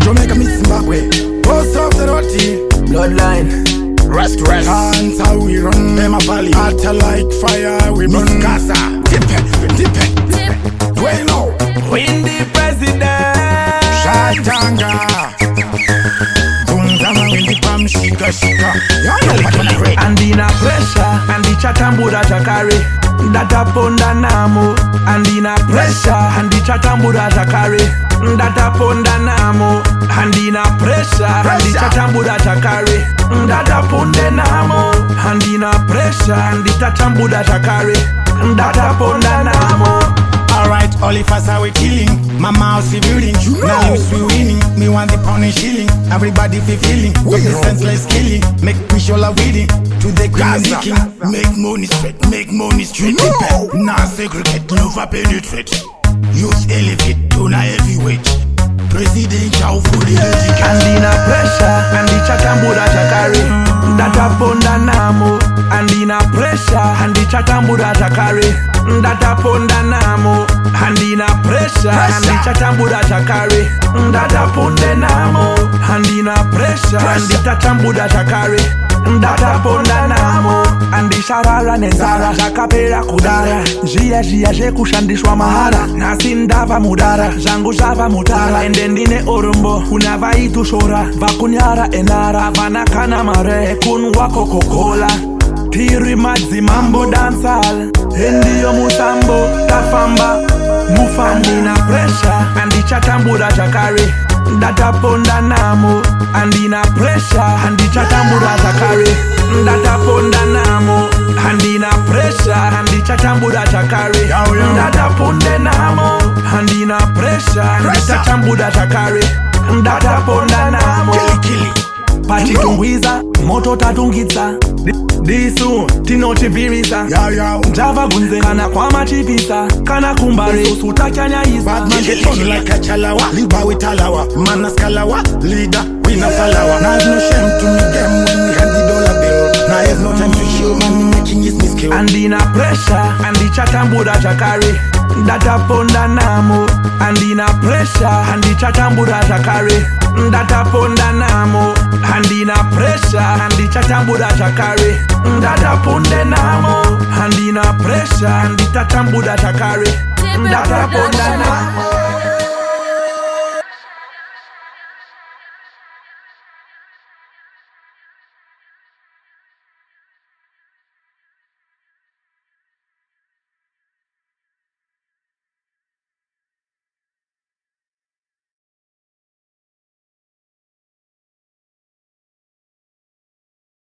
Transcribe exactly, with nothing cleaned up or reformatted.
Jamaica meet Zimbabwe. Post off the roti. Bloodline. Rest, rest. Hands how we run them a valley. Altar like fire, we burn Gaza. Dip it, dip it, dip it. We know. Win the president. Shatanga. Bunzama win the palm, shika, shika. And in a pressure, and the chatambura takare. Data ponda namo. And in a pressure, and the chatambura takare. Data ponda namo. And in a pressure, and the chatambura takare. Data ponda namo. And in a pressure, and the chatambura takare. Data ponda namo. Alright, all of us are we killing. My mouse is building. Now you we winning. Me want the pound and shilling. Everybody feel feeling. With the senseless killing. Make me show la weeding. To the queen and the king. Make money straight. Make money straight. No. Now segregate. Never penetrate. Use elevate. Tuna heavyweight. President Chow fully legit. And in a pressure. And the chatambura takare. Data ponda namo. And in a pressure. And the chatambura takare. Data ponda namo. And in a pressure. And the chatambura takare. Data ponda namo. And in a pressure. And the chatambura takare. Data ponda namo. And the sharara nenzara. Jakapera kudara. Jia jia jekushandishwa mahara. Nasindava mudara. Jangu java mutara. Endendine orumbo. Unavaitu shora. Vakunyara enara. Vanakana mare. Kunwa Coca-Cola. Tiri madzi mambo dancehall. Endiyo musambo tafamba mufambo. And in a pressure. And the chatambura takare. Data ponda namo. And in a pressure. And the chatambura takare. Data ponda namo. And in a pressure. And the chatambura takare. Data ponda namo. And in a pressure. And the chatambura takare. Data ponda namo. Pachitungwiza moto tatungitsa. Disu tinochipirisa. Java gunze kana kwa machipisa. Kana kumbare sutakanya isa. Bad man get on like a chalawa. Liba with alawa. Manas kalawa. Leader we na falawa. Now no shame to me them when we had the dollar bill. Now there's no time to show man making his skill. And in a pressure. And the chatambura takare. Data ponda namo. And in a pressure. And the chatambura takare. Data ponda namo. And in a pressure. And the chatambura takare. Data ponda namo. And in a pressure. And the chatambura takare. Data ponda namo.